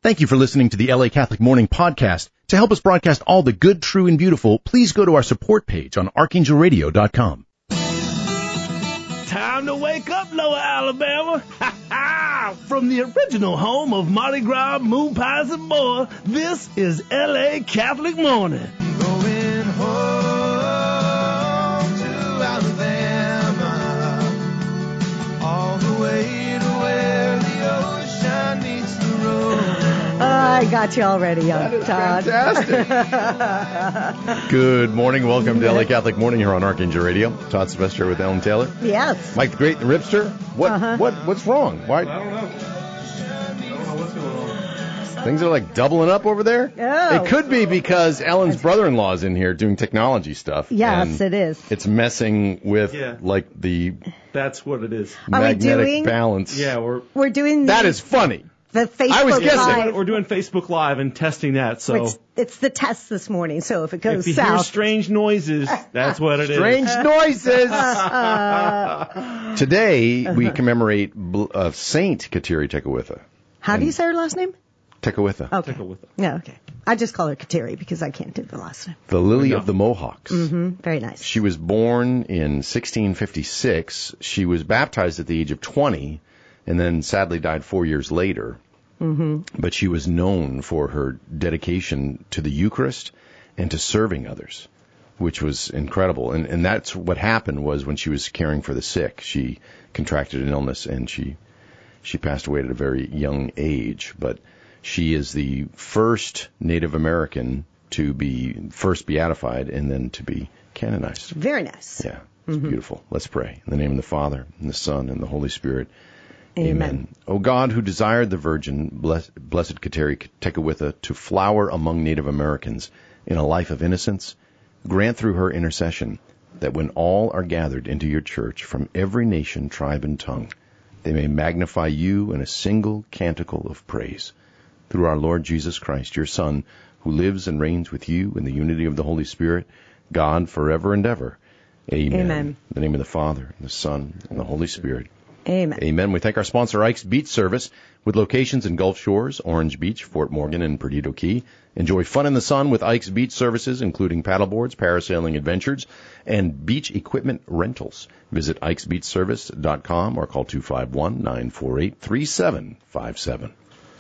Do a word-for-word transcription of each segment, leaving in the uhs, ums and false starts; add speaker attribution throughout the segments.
Speaker 1: Thank you for listening to the L A Catholic Morning Podcast. To help us broadcast all the good, true, and beautiful, please go to our support page on archangel radio dot com.
Speaker 2: Time to wake up, Lower Alabama. Ha ha! From the original home of Mardi Gras, moon pies, and more, this is L A Catholic Morning.
Speaker 3: Going home to Alabama, all the way to where the ocean meets the road.
Speaker 4: Uh, I got you already, young Todd.
Speaker 5: Fantastic. Good morning. Welcome to L A Catholic Morning here on Archangel Radio. Todd Sylvester with Ellen Taylor.
Speaker 4: Yes.
Speaker 5: Mike the Great, the Ripster. What?
Speaker 4: Uh-huh.
Speaker 5: What? What's wrong? Why?
Speaker 6: I don't know. I don't know what's going on.
Speaker 5: Things are like doubling up over there.
Speaker 4: Oh.
Speaker 5: It could be because Ellen's brother-in-law is in here doing technology stuff.
Speaker 4: Yes,
Speaker 5: and
Speaker 4: it is.
Speaker 5: It's messing with
Speaker 6: Yeah.
Speaker 5: like the
Speaker 6: That's what it is.
Speaker 4: Are we
Speaker 5: magnetic
Speaker 4: doing-
Speaker 5: balance.
Speaker 6: Yeah, we're
Speaker 4: We're doing
Speaker 5: That
Speaker 4: the,
Speaker 5: is funny.
Speaker 4: the Facebook
Speaker 5: I was guessing.
Speaker 4: Live.
Speaker 6: we're doing Facebook Live and testing that. So
Speaker 4: It's, it's the test this morning, so if it goes
Speaker 6: if you hear
Speaker 4: south.
Speaker 6: strange noises, that's what it is.
Speaker 5: Strange noises. Today we commemorate bl- uh, Saint Kateri Tekakwitha.
Speaker 4: How do you say her last name?
Speaker 5: Tekakwitha.
Speaker 4: Okay.
Speaker 6: Go with it.
Speaker 4: Yeah, okay. I just call her Kateri because I can't do the last name.
Speaker 5: The Lily of the Mohawks.
Speaker 4: Mm-hmm. Very nice.
Speaker 5: She was born in sixteen fifty-six. She was baptized at the age of twenty and then sadly died four years later. Mm-hmm. But she was known for her dedication to the Eucharist and to serving others, which was incredible. And, and that's what happened was when she was caring for the sick, she contracted an illness and she she passed away at a very young age. But she is the first Native American to be first beatified and then to be canonized.
Speaker 4: Very nice.
Speaker 5: Yeah, it's beautiful. Let's pray. In the name of the Father, and the Son, and the Holy Spirit.
Speaker 4: Amen.
Speaker 5: O God, who desired the Virgin, bless, blessed Kateri Tekakwitha, to flower among Native Americans in a life of innocence, grant through her intercession that when all are gathered into your church from every nation, tribe, and tongue, they may magnify you in a single canticle of praise. Through our Lord Jesus Christ, your Son, who lives and reigns with you in the unity of the Holy Spirit, God, forever and ever. Amen.
Speaker 4: Amen.
Speaker 5: In the name of the Father, and the Son, and the Holy Spirit.
Speaker 4: Amen.
Speaker 5: Amen. We thank our sponsor, Ike's Beach Service, with locations in Gulf Shores, Orange Beach, Fort Morgan, and Perdido Key. Enjoy fun in the sun with Ike's Beach Services, including paddleboards, parasailing adventures, and beach equipment rentals. Visit ikes beach service dot com or call two five one, nine four eight, three seven five seven.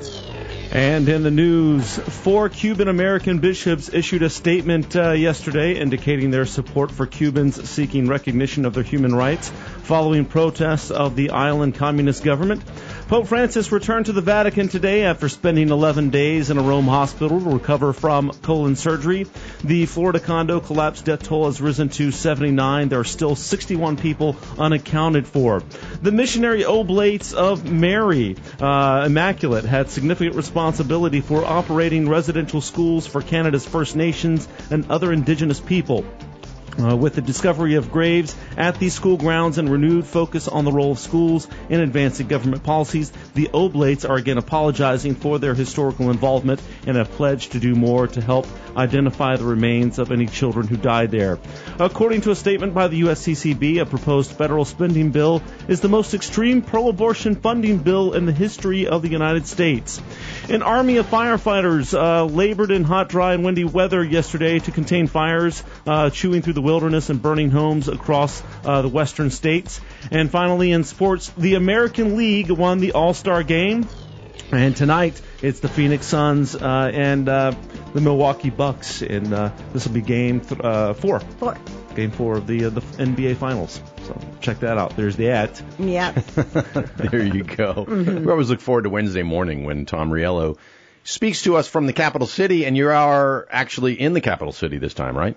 Speaker 6: And in the news, four Cuban-American bishops issued a statement uh, yesterday indicating their support for Cubans seeking recognition of their human rights following protests of the island communist government. Pope Francis returned to the Vatican today after spending eleven days in a Rome hospital to recover from colon surgery. The Florida condo collapse death toll has risen to seventy-nine. There are still sixty-one people unaccounted for. The missionary Oblates of Mary uh, Immaculate had significant responsibility for operating residential schools for Canada's First Nations and other Indigenous people. Uh, with the discovery of graves at these school grounds and renewed focus on the role of schools in advancing government policies, the Oblates are again apologizing for their historical involvement and have pledged to do more to help identify the remains of any children who died there. According to a statement by the U S C C B, a proposed federal spending bill is the most extreme pro-abortion funding bill in the history of the United States. An army of firefighters uh, labored in hot, dry, and windy weather yesterday to contain fires, uh, chewing through the wilderness and burning homes across uh, the western states. And finally, in sports, the American League won the All-Star Game. And tonight, it's the Phoenix Suns uh, and uh, the Milwaukee Bucks. And uh, this will be game th- uh, four.
Speaker 4: Four.
Speaker 6: Game four of the uh, the N B A Finals. So check that out. There's the ad.
Speaker 4: Yeah.
Speaker 5: There you go. We always look forward to Wednesday morning when Tom Riello speaks to us from the capital city, and you are actually in the capital city this time, right?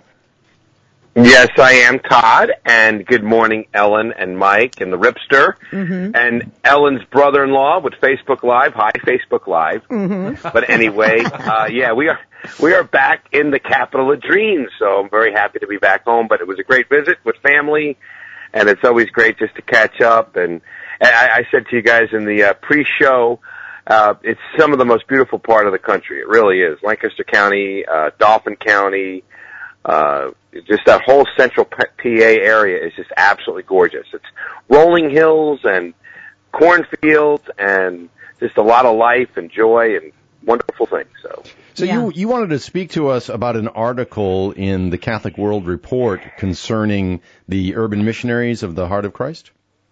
Speaker 7: Yes, I am, Todd, and good morning, Ellen and Mike and the Ripster, mm-hmm. and Ellen's brother-in-law with Facebook Live. Hi, Facebook Live. Mm-hmm. But anyway, uh, yeah, we are we are back in the capital of dreams, so I'm very happy to be back home. But it was a great visit with family, and it's always great just to catch up. And, and I, I said to you guys in the uh, pre-show, uh, it's some of the most beautiful part of the country. It really is. Lancaster County, uh, Dauphin County. Uh, just that whole central P A area is just absolutely gorgeous. It's rolling hills and cornfields and just a lot of life and joy and wonderful thing. So,
Speaker 5: so
Speaker 4: Yeah.
Speaker 5: you you wanted to speak to us about an article in the Catholic World Report concerning the urban missionaries of the Heart of Christ?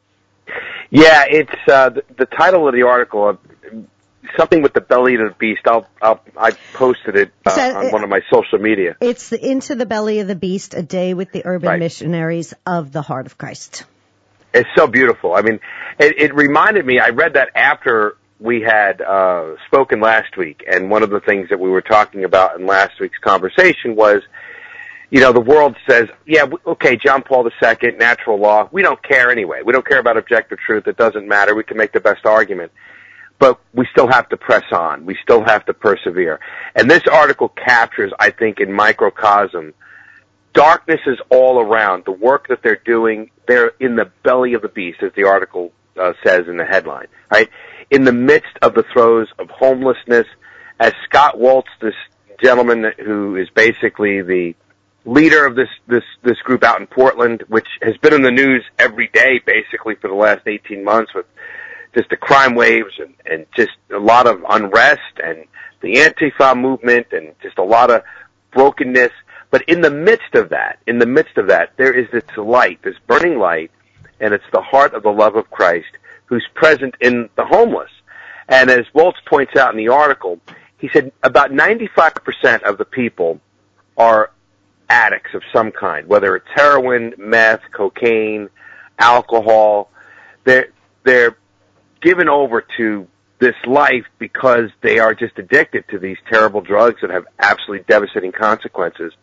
Speaker 7: yeah, it's uh, the, the title of the article. Uh, Something with the belly of the beast. I'll, I'll I posted it uh,
Speaker 4: So,
Speaker 7: on one of my social media.
Speaker 4: It's the Into the Belly of the Beast, a day with the urban
Speaker 7: Right.
Speaker 4: missionaries of the Heart of Christ.
Speaker 7: It's so beautiful. I mean, it, it reminded me. I read that after we had uh, spoken last week, and one of the things that we were talking about in last week's conversation was, you know, the world says, yeah, w- okay, John Paul the Second, natural law. We don't care anyway. We don't care about objective truth. It doesn't matter. We can make the best argument. But we still have to press on. We still have to persevere. And this article captures, I think, in microcosm, darkness is all around. The work that they're doing, they're in the belly of the beast, as the article uh, says in the headline, right? In the midst of the throes of homelessness, as Scott Waltz, this gentleman who is basically the leader of this, this, this group out in Portland, which has been in the news every day, basically, for the last eighteen months with just the crime waves and, and just a lot of unrest and the Antifa movement and just a lot of brokenness. But in the midst of that, in the midst of that, there is this light, this burning light, and it's the heart of the love of Christ who's present in the homeless. And as Waltz points out in the article, he said about ninety-five percent of the people are addicts of some kind, whether it's heroin, meth, cocaine, alcohol. They're, they're given over to this life because they are just addicted to these terrible drugs that have absolutely devastating consequences.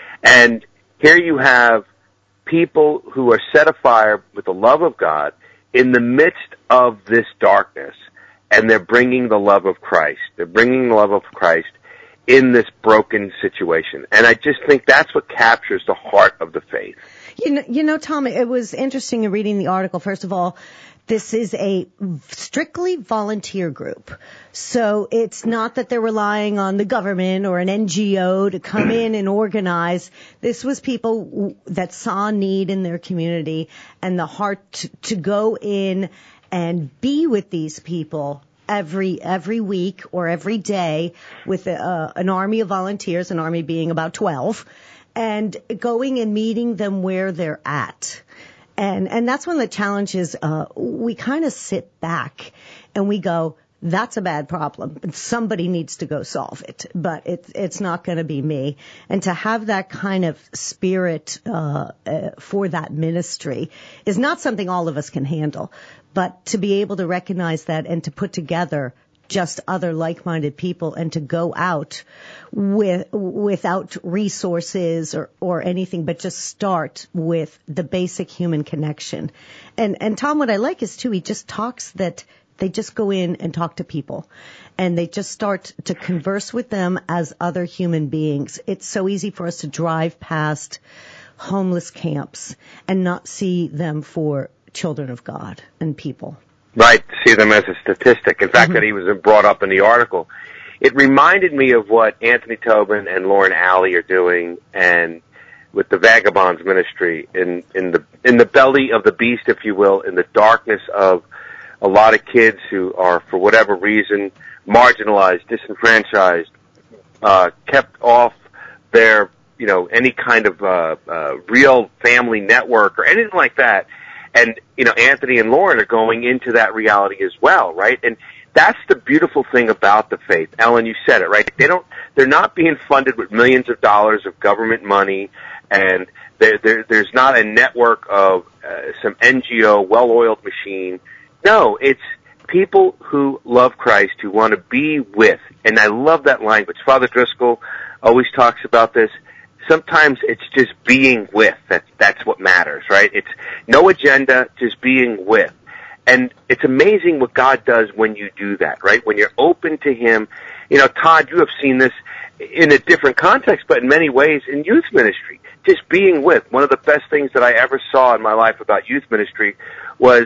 Speaker 7: And here you have people who are set afire with the love of God in the midst of this darkness, and they're bringing the love of Christ. They're bringing the love of Christ in this broken situation. And I just think that's what captures the heart of the faith.
Speaker 4: You know, you know, Tom, it was interesting in reading the article. First of all, this is a strictly volunteer group. So it's not that they're relying on the government or an N G O to come in and organize. This was people that saw need in their community and the heart to, to go in and be with these people every every week or every day with a, an army of volunteers, an army being about twelve, and going and meeting them where they're at. And and that's one of the challenges. Uh, we kind of sit back and we go, that's a bad problem. Somebody needs to go solve it, but it's it's not going to be me. And to have that kind of spirit uh, uh, for that ministry is not something all of us can handle. But to be able to recognize that and to put together just other like-minded people and to go out with without resources or, or anything, but just start with the basic human connection. And and Tom, what I like is too, he just talks that they just go in and talk to people and they just start to converse with them as other human beings. It's so easy for us to drive past homeless camps and not see them for children of God and people.
Speaker 7: Right, see them as a statistic. In fact, mm-hmm. that he was brought up in the article. It reminded me of what Anthony Tobin and Lauren Alley are doing, and with the Vagabonds ministry in in the in the belly of the beast, if you will, in the darkness of a lot of kids who are, for whatever reason, marginalized, disenfranchised, uh, kept off their, you know, any kind of uh, uh, real family network or anything like that. And, you know, Anthony and Lauren are going into that reality as well, right? And that's the beautiful thing about the faith. Ellen, you said it, right? They don't, they're not being funded with millions of dollars of government money, and there, there, there's not a network of uh, some N G O, well-oiled machine. No, it's people who love Christ, who want to be with. And I love that language. Father Driscoll always talks about this. Sometimes it's just being with. That, that's what matters, right? It's no agenda, just being with. And it's amazing what God does when you do that, right? When you're open to Him. You know, Todd, you have seen this in a different context, but in many ways in youth ministry. Just being with. One of the best things that I ever saw in my life about youth ministry was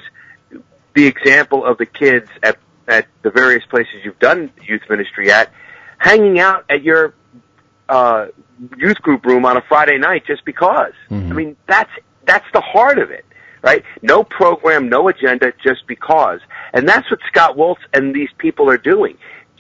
Speaker 7: the example of the kids at, at the various places you've done youth ministry at, hanging out at your uh youth group room on a Friday night just because. Mm-hmm. I mean, that's that's the heart of it, right? No program, no agenda, just because. And that's what Scott Waltz and these people are doing.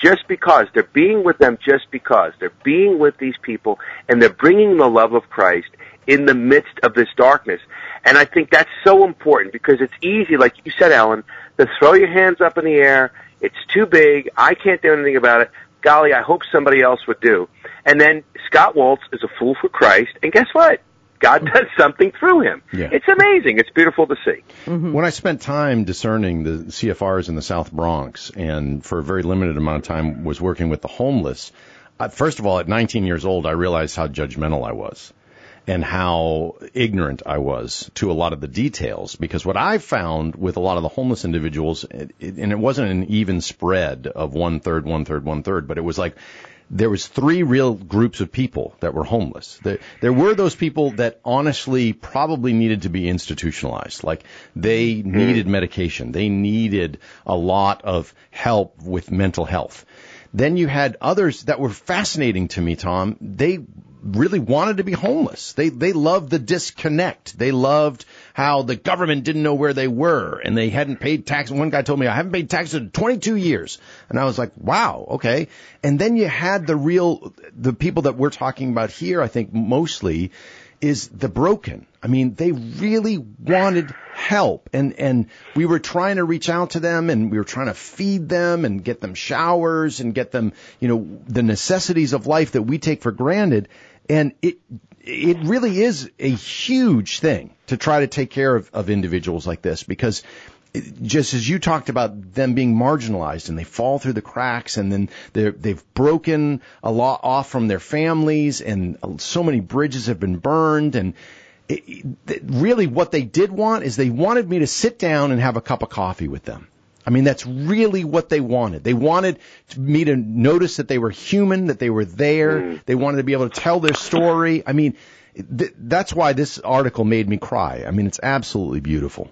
Speaker 7: just because. They're being with them just because. They're being with these people, and they're bringing the love of Christ in the midst of this darkness. And I think that's so important because it's easy, like you said, Ellen, to throw your hands up in the air. It's too big. I can't do anything about it. Golly, I hope somebody else would do. And then Scott Waltz is a fool for Christ, and guess what? God does something through him.
Speaker 5: Yeah.
Speaker 7: It's amazing. It's beautiful to see.
Speaker 5: Mm-hmm. When I spent time discerning the C F Rs in the South Bronx, and for a very limited amount of time was working with the homeless, uh, first of all, at nineteen years old, I realized how judgmental I was and how ignorant I was to a lot of the details. Because what I found with a lot of the homeless individuals, it, it, and it wasn't an even spread of one-third, one-third, one-third, but it was like there was three real groups of people that were homeless. There, there were those people that honestly probably needed to be institutionalized. Like they needed medication. They needed a lot of help with mental health. Then you had others that were fascinating to me, Tom. They really wanted to be homeless. They they loved the disconnect. They loved how the government didn't know where they were and they hadn't paid taxes. One guy told me, I haven't paid taxes in twenty-two years. And I was like, wow, okay. And then you had the real, the people that we're talking about here, I think mostly, is the broken. I mean, they really wanted help, and, and we were trying to reach out to them, and we were trying to feed them and get them showers and get them, you know, the necessities of life that we take for granted. And it, it really is a huge thing to try to take care of, of individuals like this, because just as you talked about them being marginalized and they fall through the cracks, and then they're, they've broken a lot off from their families, and so many bridges have been burned. And it, it, really what they did want is they wanted me to sit down and have a cup of coffee with them. I mean, that's really what they wanted. They wanted me to notice that they were human, that they were there. Mm. They wanted to be able to tell their story. I mean, th- that's why this article made me cry. I mean, it's absolutely beautiful.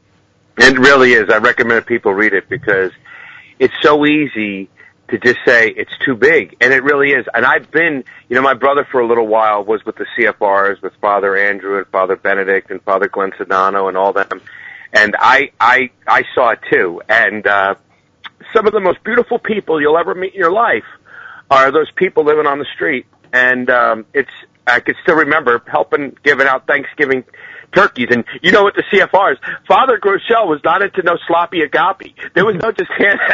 Speaker 7: It really is. I recommend people read it because it's so easy to just say it's too big, and it really is. And I've been, you know, my brother for a little while was with the C F Rs, with Father Andrew and Father Benedict and Father Glenn Sedano and all them. And I, I, I saw it too. And, uh, some of the most beautiful people you'll ever meet in your life are those people living on the street. And, um, it's, I can still remember helping, giving out Thanksgiving turkeys. And you know what the C F Rs, Father Groeschel was not into no sloppy agape. There was no just,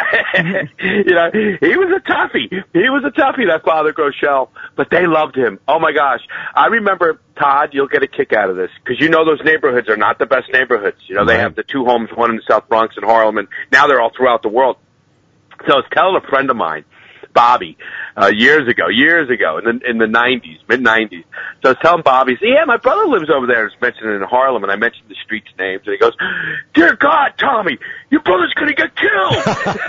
Speaker 7: you know, he was a toughie. He was a toughie, that Father Groeschel. But they loved him. Oh my gosh. I remember, Todd, you'll get a kick out of this, because you know those neighborhoods are not the best neighborhoods. You know, they have the two homes, one in the South Bronx and Harlem, and now they're all throughout the world. So I was telling a friend of mine, Bobby, uh, years ago, years ago, in the, in the nineties, mid-nineties. So I was telling Bobby, he said, yeah, my brother lives over there. It's mentioned in Harlem, and I mentioned the streets' names, and he goes, dear God, Tommy, your brother's going to get killed.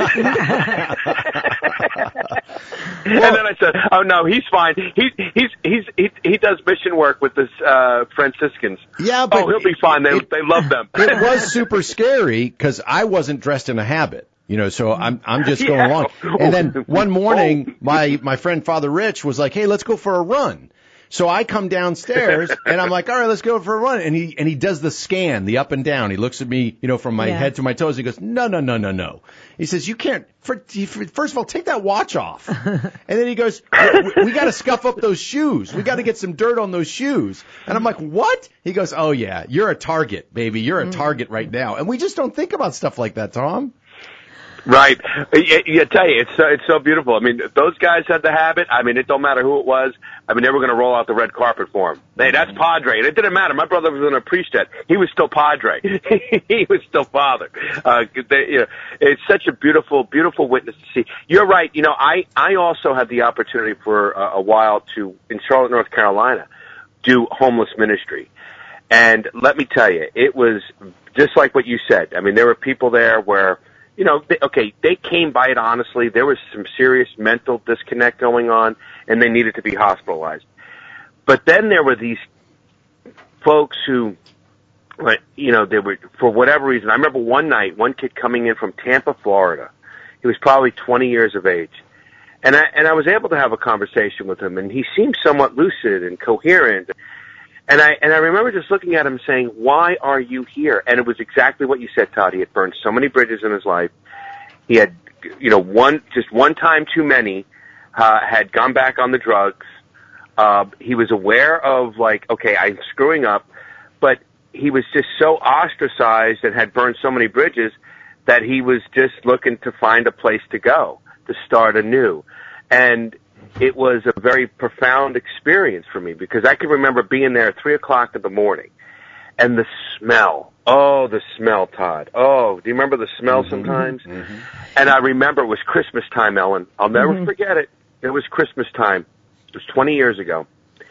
Speaker 7: And then I said, oh, no, he's fine. He, he's, he's, he, he does mission work with this, uh, Franciscans.
Speaker 5: Yeah, but
Speaker 7: oh, he'll be fine. They,
Speaker 5: it,
Speaker 7: they love them.
Speaker 5: It was super scary, because I wasn't dressed in a habit. You know, so I'm I'm just going
Speaker 7: yeah.
Speaker 5: along. And then one morning, my my friend Father Rich was like, "Hey, let's go for a run." So I come downstairs and I'm like, "All right, let's go for a run." And he and he does the scan, the up and down. He looks at me, you know, from my yeah. head to my toes. He goes, "No, no, no, no, no." He says, "You can't. For, first of all, take that watch off." And then he goes, "We, we got to scuff up those shoes. We got to get some dirt on those shoes." And I'm like, "What?" He goes, "Oh yeah, you're a target, baby. You're a mm. target right now." And we just don't think about stuff like that, Tom.
Speaker 7: Right. I, I tell you, it's so, it's so beautiful. I mean, those guys had the habit. I mean, it don't matter who it was. I mean, they were going to roll out the red carpet for him. Hey, that's Padre. And it didn't matter. My brother was in a priest jet. He was still Padre. He was still Father. Uh, they, you know, it's such a beautiful, beautiful witness to see. You're right. You know, I, I also had the opportunity for a, a while to, in Charlotte, North Carolina, do homeless ministry. And let me tell you, it was just like what you said. I mean, there were people there where, you know, they, okay, they came by it honestly. There was some serious mental disconnect going on, and they needed to be hospitalized. But then there were these folks who, you know, they were, for whatever reason, I remember one night, one kid coming in from Tampa, Florida. He was probably twenty years of age. And I, and I was able to have a conversation with him, and he seemed somewhat lucid and coherent. And I, and I remember just looking at him saying, why are you here? And it was exactly what you said, Todd. He had burned so many bridges in his life. He had you know, one just one time too many, uh, had gone back on the drugs. Uh, he was aware of, like, okay, I'm screwing up, but he was just so ostracized and had burned so many bridges that he was just looking to find a place to go, to start anew. And it was a very profound experience for me, because I can remember being there at three o'clock in the morning, and the smell. Oh, the smell, Todd. Oh, do you remember the smell mm-hmm, sometimes? Mm-hmm. And I remember it was Christmas time, Ellen. I'll never mm-hmm. forget it. It was Christmas time. It was twenty years ago.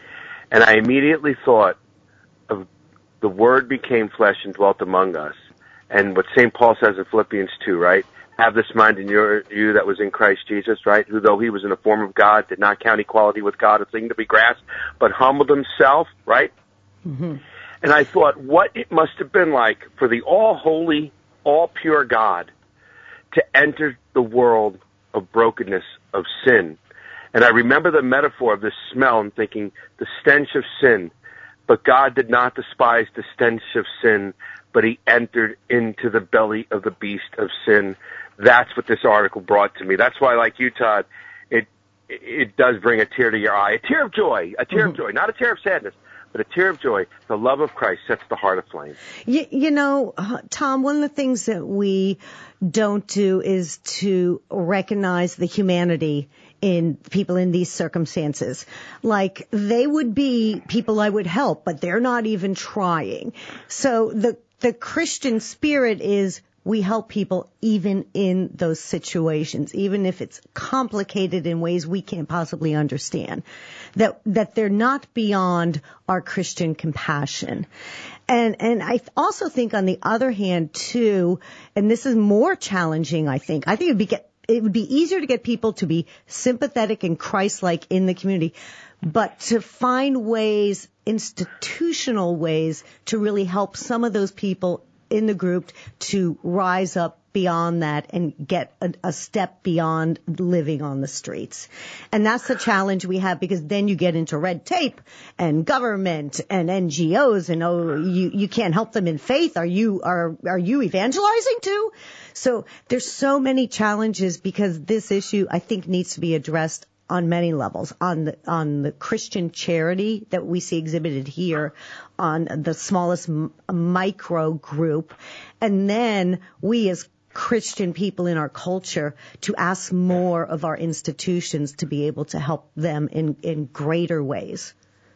Speaker 7: And I immediately thought of the Word became flesh and dwelt among us. And what Saint Paul says in Philippians two, right? Have this mind in your, you that was in Christ Jesus, right? Who, though he was in the form of God, did not count equality with God a thing to be grasped, but humbled himself, right? Mm-hmm. And I thought what it must have been like for the all-holy, all-pure God to enter the world of brokenness, of sin. And I remember the metaphor of the smell and thinking, the stench of sin. But God did not despise the stench of sin, but he entered into the belly of the beast of sin. That's what this article brought to me. That's why, like you, Todd, it it does bring a tear to your eye. A tear of joy. A tear mm-hmm. of joy. Not a tear of sadness, but a tear of joy. The love of Christ sets the heart aflame.
Speaker 4: You, you know, Tom, one of the things that we don't do is to recognize the humanity in people in these circumstances. Like, they would be people I would help, but they're not even trying. So the the Christian spirit is we help people even in those situations, even if it's complicated in ways we can't possibly understand, that that they're not beyond our Christian compassion. And and I also think, on the other hand, too, and this is more challenging, I think, I think it would be get, it would be easier to get people to be sympathetic and Christ-like in the community, but to find ways, institutional ways, to really help some of those people in the group to rise up beyond that and get a, a step beyond living on the streets. And that's the challenge we have, because then you get into red tape and government and N G Os, and oh, you, you can't help them in faith. Are you, are, are you evangelizing too? So there's so many challenges, because this issue, I think, needs to be addressed on many levels, on the, on the Christian charity that we see exhibited here, on the smallest m- micro group, and then we as Christian people in our culture to ask more of our institutions to be able to help them in, in greater ways.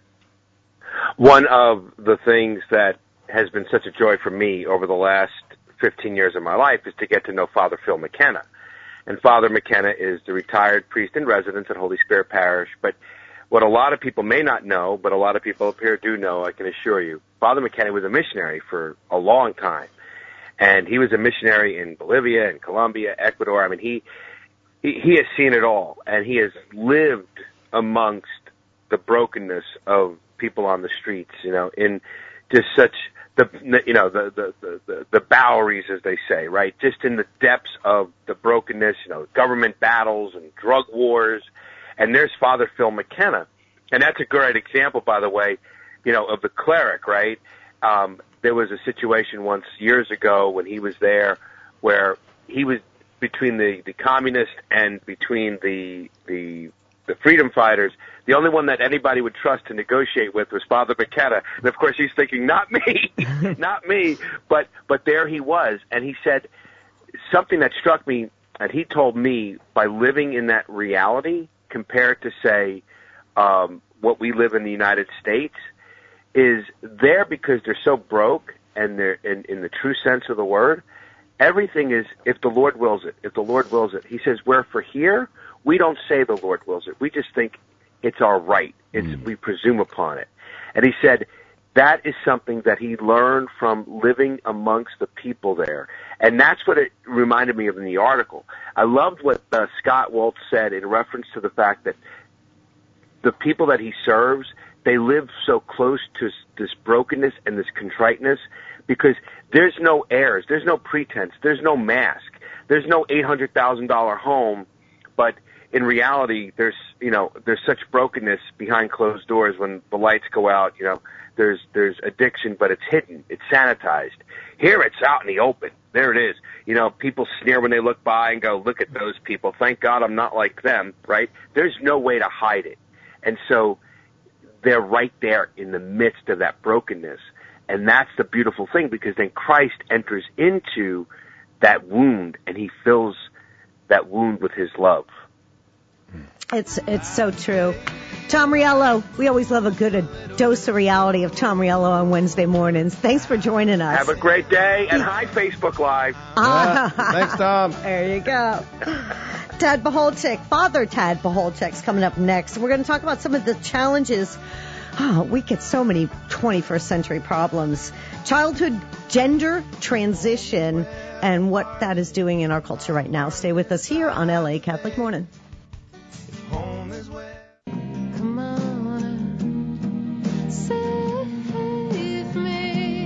Speaker 7: One of the things that has been such a joy for me over the last fifteen years of my life is to get to know Father Phil McKenna. And Father McKenna is the retired priest in residence at Holy Spirit Parish. But what a lot of people may not know, but a lot of people up here do know, I can assure you, Father McKenna was a missionary for a long time. And he was a missionary in Bolivia and Colombia, Ecuador. I mean, he, he, he has seen it all. And he has lived amongst the brokenness of people on the streets, you know, in just such... The you know the, the the the Boweries, as they say, right? Just in the depths of the brokenness, you know, government battles and drug wars, and there's Father Phil McKenna, and that's a great example, by the way, you know, of the cleric, right? Um, there was a situation once years ago when he was there, where he was between the the communists and between the the the freedom fighters. The only one that anybody would trust to negotiate with was Father McKenna. And of course he's thinking, not me, not me. But, but there he was. And he said something that struck me, and he told me, by living in that reality compared to, say, um, what we live in the United States, is there because they're so broke, and they're in, in the true sense of the word, everything is, if the Lord wills it, if the Lord wills it. He says, where for here, we don't say the Lord wills it. We just think it's our right. It's, mm. we presume upon it. And he said that is something that he learned from living amongst the people there. And that's what it reminded me of in the article. I loved what uh, Scott Waltz said in reference to the fact that the people that he serves, they live so close to this brokenness and this contriteness, because there's no airs, there's no pretense, there's no mask, there's no eight hundred thousand dollars home, but in reality, there's, you know, there's such brokenness behind closed doors when the lights go out, you know, there's, there's addiction, but it's hidden, it's sanitized. Here it's out in the open, There it is. You know, people sneer when they look by and go, look at those people. Thank God I'm not like them, right? There's no way to hide it. And so they're right there in the midst of that brokenness. And that's the beautiful thing, because then Christ enters into that wound and he fills that wound with his love.
Speaker 4: It's it's so true. Tom Riello, we always love a good a dose of reality of Tom Riello on Wednesday mornings. Thanks for joining us.
Speaker 7: Have a great day, and hi, Facebook Live.
Speaker 5: Ah, thanks, Tom.
Speaker 4: There you go. Tad Baholchik, Father Tad Baholchik's coming up next. We're going to talk about some of the challenges. Oh, we get so many twenty-first century problems. Childhood gender transition and what that is doing in our culture right now. Stay with us here on L A Catholic Morning.
Speaker 3: Home is where
Speaker 8: Come on, save me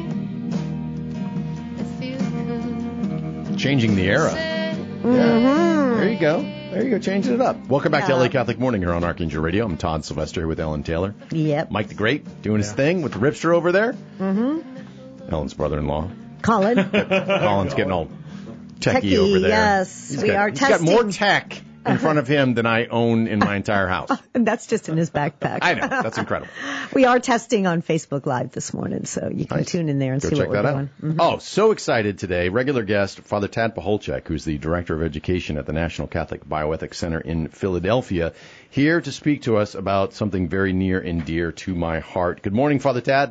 Speaker 8: if you could.
Speaker 5: Changing the era.
Speaker 4: Mm-hmm.
Speaker 5: Yeah. There you go. There you go. Changing it up. Welcome back
Speaker 4: Yeah.
Speaker 5: to L A Catholic Morning here on Archangel Radio. I'm Todd Sylvester here with Ellen Taylor.
Speaker 4: Yep.
Speaker 5: Mike the Great doing his thing with the Ripster over there.
Speaker 4: Mm-hmm.
Speaker 5: Ellen's brother-in-law.
Speaker 4: Colin.
Speaker 5: Colin's getting all techie,
Speaker 4: Techie,
Speaker 5: over there.
Speaker 4: yes.
Speaker 5: He's
Speaker 4: We
Speaker 5: got,
Speaker 4: are
Speaker 5: he's
Speaker 4: testing.
Speaker 5: got more tech in front of him than I own in my entire house.
Speaker 4: And that's just in his backpack.
Speaker 5: I know. That's incredible.
Speaker 4: We are testing on Facebook Live this morning, so you can
Speaker 5: Nice.
Speaker 4: tune in there and
Speaker 5: Go
Speaker 4: see
Speaker 5: check
Speaker 4: what we're
Speaker 5: that
Speaker 4: doing.
Speaker 5: out. Oh, so excited today. Regular guest, Father Tad Baholchik, who's the Director of Education at the National Catholic Bioethics Center in Philadelphia, here to speak to us about something very near and dear to my heart. Good morning, Father Tad.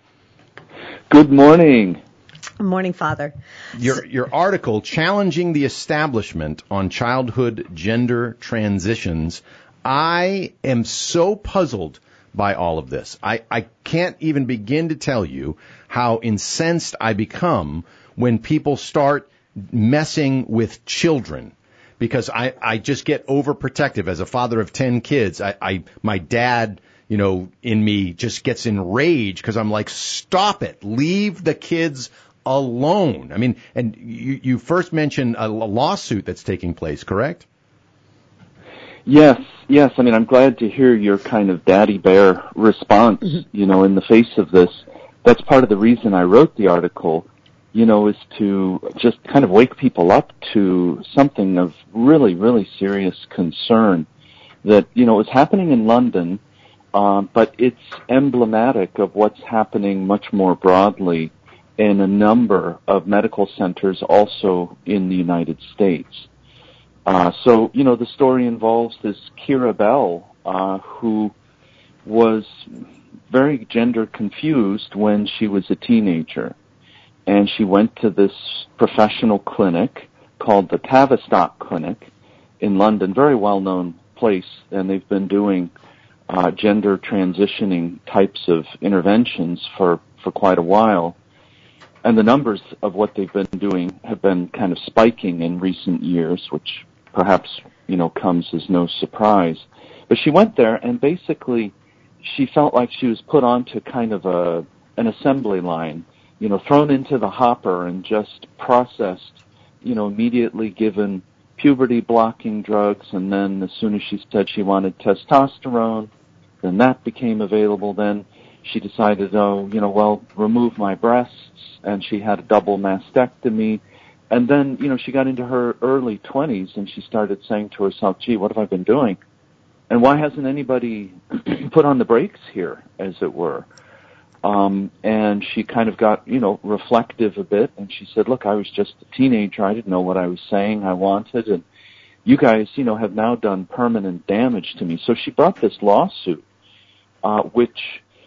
Speaker 9: Good morning.
Speaker 4: Good morning, Father.
Speaker 5: Your your article, Challenging the Establishment on Childhood Gender Transitions, I am so puzzled by all of this. I, I can't even begin to tell you how incensed I become when people start messing with children, because I, I just get overprotective. As a father of ten kids, I, I my dad, you know, in me just gets enraged because I'm like, stop it, leave the kids alone. I mean, and you, you first mentioned a lawsuit that's taking place, correct?
Speaker 9: Yes, yes. I mean, I'm glad to hear your kind of daddy bear response, you know, in the face of this. That's part of the reason I wrote the article, you know, is to just kind of wake people up to something of really, really serious concern that, you know, is happening in London, um, but it's emblematic of what's happening much more broadly in a number of medical centers also in the United States. Uh, so, you know, the story involves this Kira Bell, uh, who was very gender confused when she was a teenager. And she went to this professional clinic called the Tavistock Clinic in London, very well-known place, and they've been doing uh, gender transitioning types of interventions for, for quite a while. And the numbers of what they've been doing have been kind of spiking in recent years, which perhaps, you know, comes as no surprise. But she went there, and basically she felt like she was put onto kind of a an assembly line, you know, thrown into the hopper and just processed, you know, immediately given puberty-blocking drugs, and then as soon as she said she wanted testosterone, then that became available. Then she decided, oh, you know, well, remove my breasts, and she had a double mastectomy. And then, you know, she got into her early twenties, and she started saying to herself, gee, what have I been doing? And why hasn't anybody put on the brakes here, as it were? Um, and she kind of got, you know, reflective a bit, and she said, look, I was just a teenager. I didn't know what I was saying I wanted, and you guys, you know, have now done permanent damage to me. So she brought this lawsuit, uh, which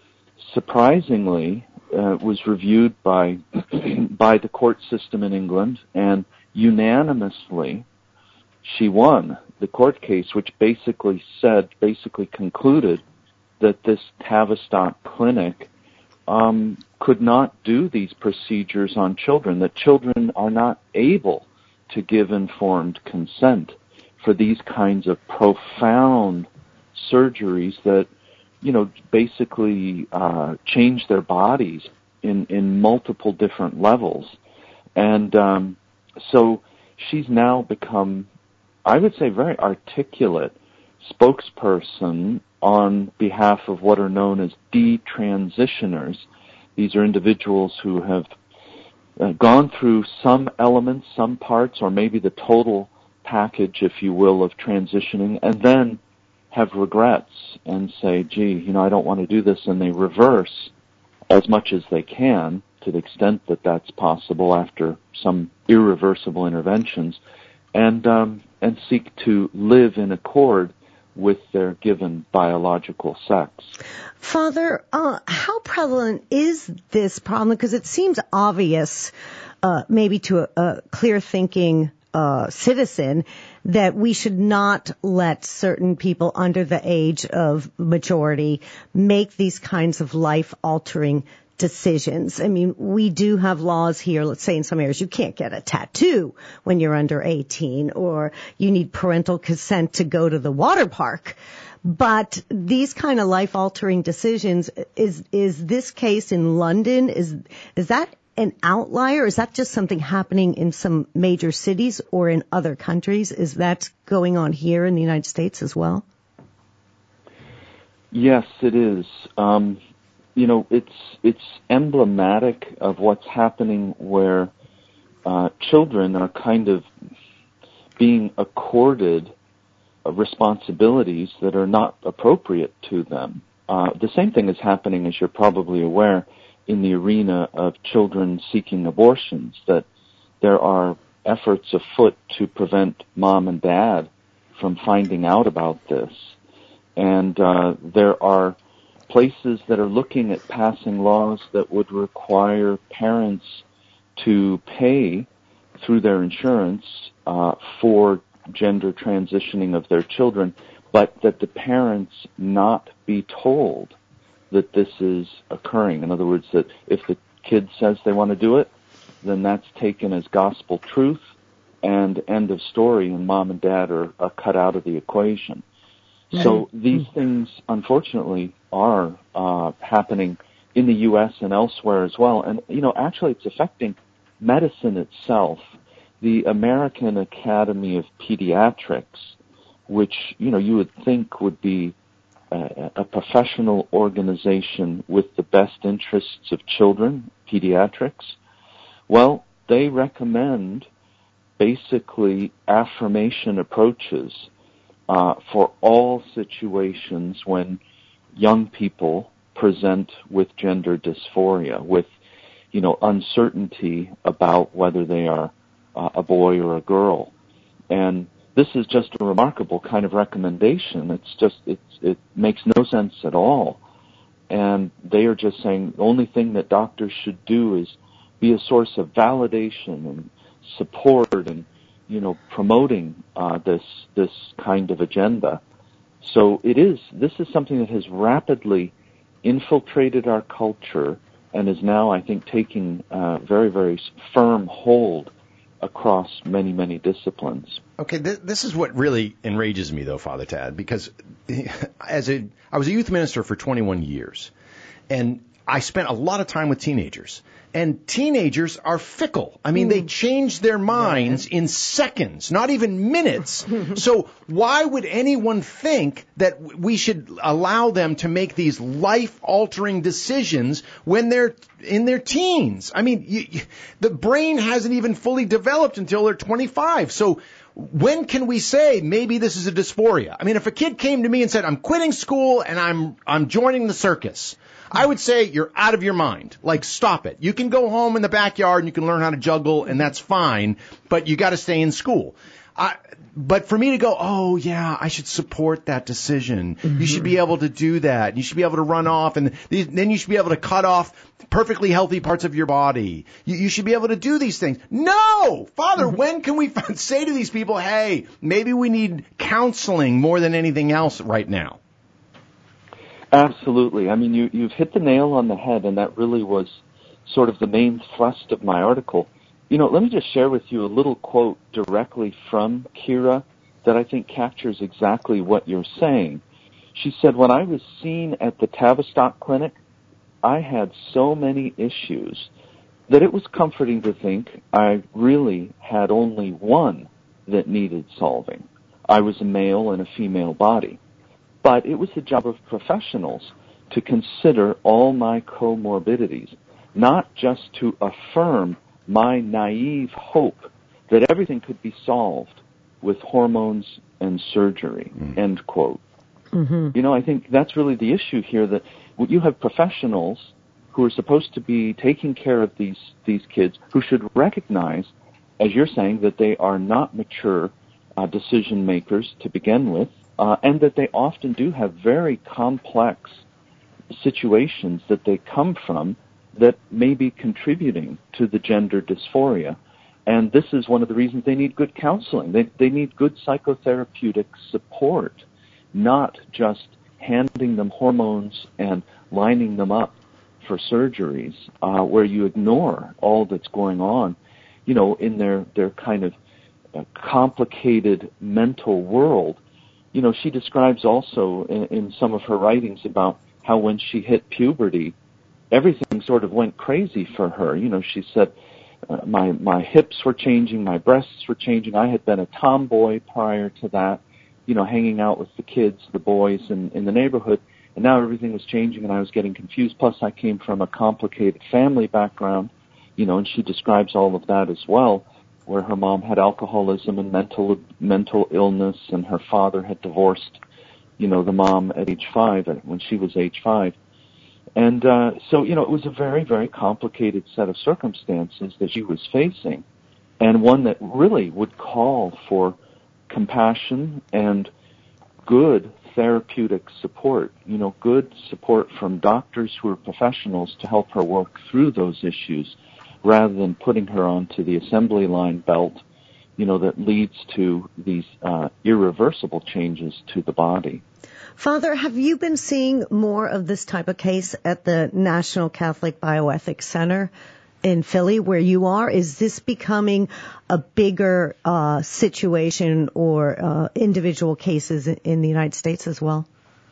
Speaker 9: surprisingly uh, was reviewed by by the court system in England, and unanimously she won the court case, which basically said, basically concluded that this Tavistock clinic um, could not do these procedures on children, that children are not able to give informed consent for these kinds of profound surgeries that, you know, basically uh, change their bodies in, in multiple different levels. And um, so she's now become, I would say, very articulate spokesperson on behalf of what are known as detransitioners. These are individuals who have uh, gone through some elements, some parts, or maybe the total package, if you will, of transitioning, and then have regrets and say, gee, you know, I don't want to do this, and they reverse as much as they can to the extent that that's possible after some irreversible interventions, and um, and seek to live in accord with their given biological sex.
Speaker 4: Father, uh, how prevalent is this problem? Because it seems obvious, uh, maybe to a, a clear-thinking uh, citizen, that we should not let certain people under the age of majority make these kinds of life-altering decisions. I mean, we do have laws here, let's say in some areas you can't get a tattoo when you're under eighteen, or you need parental consent to go to the water park. But these kind of life-altering decisions, is is this case in London, is is that an outlier? Is that just something happening in some major cities or in other countries? Is that going on here in the United States as well?
Speaker 9: Yes, it is. Um, you know, it's it's emblematic of what's happening where uh, children are kind of being accorded uh, responsibilities that are not appropriate to them. Uh, the same thing is happening, as you're probably aware, in the arena of children seeking abortions, that there are efforts afoot to prevent mom and dad from finding out about this. And uh, there are places that are looking at passing laws that would require parents to pay through their insurance uh, for gender transitioning of their children, but that the parents not be told that this is occurring. In other words, that if the kid says they want to do it, then that's taken as gospel truth, and end of story, and mom and dad are, are cut out of the equation. So these things, unfortunately, are uh, happening in the U S and elsewhere as well. And, you know, actually it's affecting medicine itself. The American Academy of Pediatrics, which, you know, you would think would be a, a professional organization with the best interests of children, pediatrics, well, they recommend basically affirmation approaches Uh, for all situations when young people present with gender dysphoria, with, you know, uncertainty about whether they are uh, a boy or a girl. And this is just a remarkable kind of recommendation. It's just, it's, it makes no sense at all. And they are just saying the only thing that doctors should do is be a source of validation and support and, you know, promoting uh, this this kind of agenda. So it is, this is something that has rapidly infiltrated our culture and is now, I think, taking uh, very, very firm hold across many, many disciplines.
Speaker 5: Okay, th- this is what really enrages me, though, Father Tad, because as a, I was a youth minister for twenty-one years, and I spent a lot of time with teenagers. And teenagers are fickle. I mean, they change their minds in seconds, not even minutes. So why would anyone think that we should allow them to make these life-altering decisions when they're in their teens? I mean, you, you, the brain hasn't even fully developed until they're twenty-five. So when can we say maybe this is a dysphoria? I mean, if a kid came to me and said, I'm quitting school and I'm I'm joining the circus, I would say you're out of your mind. Like, stop it. You can go home in the backyard and you can learn how to juggle, and that's fine, but you got to stay in school. I, but for me to go, oh, yeah, I should support that decision. Mm-hmm. You should be able to do that. You should be able to run off, and these, then you should be able to cut off perfectly healthy parts of your body. You, you should be able to do these things. No! Father, mm-hmm. when can we say to these people, hey, maybe we need counseling more than anything else right now?
Speaker 9: Absolutely. I mean, you, you've hit the nail on the head, and that really was sort of the main thrust of my article. You know, let me just share with you a little quote directly from Kira that I think captures exactly what you're saying. She said, when I was seen at the Tavistock Clinic, I had so many issues that it was comforting to think I really had only one that needed solving. I was a male in a female body. But it was the job of professionals to consider all my comorbidities, not just to affirm my naive hope that everything could be solved with hormones and surgery, mm. end quote. Mm-hmm. You know, I think that's really the issue here, that you have professionals who are supposed to be taking care of these, these kids who should recognize, as you're saying, that they are not mature uh, decision makers to begin with, uh, and that they often do have very complex situations that they come from that may be contributing to the gender dysphoria. And this is one of the reasons they need good counseling. They, they need good psychotherapeutic support, not just handing them hormones and lining them up for surgeries, uh, where you ignore all that's going on, you know, in their, their kind of uh, complicated mental world. You know, she describes also in, in some of her writings about how when she hit puberty, everything sort of went crazy for her. You know, she said, uh, my, my hips were changing, my breasts were changing. I had been a tomboy prior to that, you know, hanging out with the kids, the boys in, in the neighborhood. And now everything was changing and I was getting confused. Plus I came from a complicated family background, you know, and she describes all of that as well, where her mom had alcoholism and mental, mental illness, and her father had divorced, you know, the mom at age five, when she was age five. And, uh, so, you know, it was a very, very complicated set of circumstances that she was facing, and one that really would call for compassion and good therapeutic support, you know, good support from doctors who are professionals to help her work through those issues, rather than putting her onto the assembly line belt, you know, that leads to these uh, irreversible changes to the body.
Speaker 4: Father, have you been seeing more of this type of case at the National Catholic Bioethics Center in Philly, where you are? Is this becoming a bigger uh, situation or uh, individual cases in the United States as well?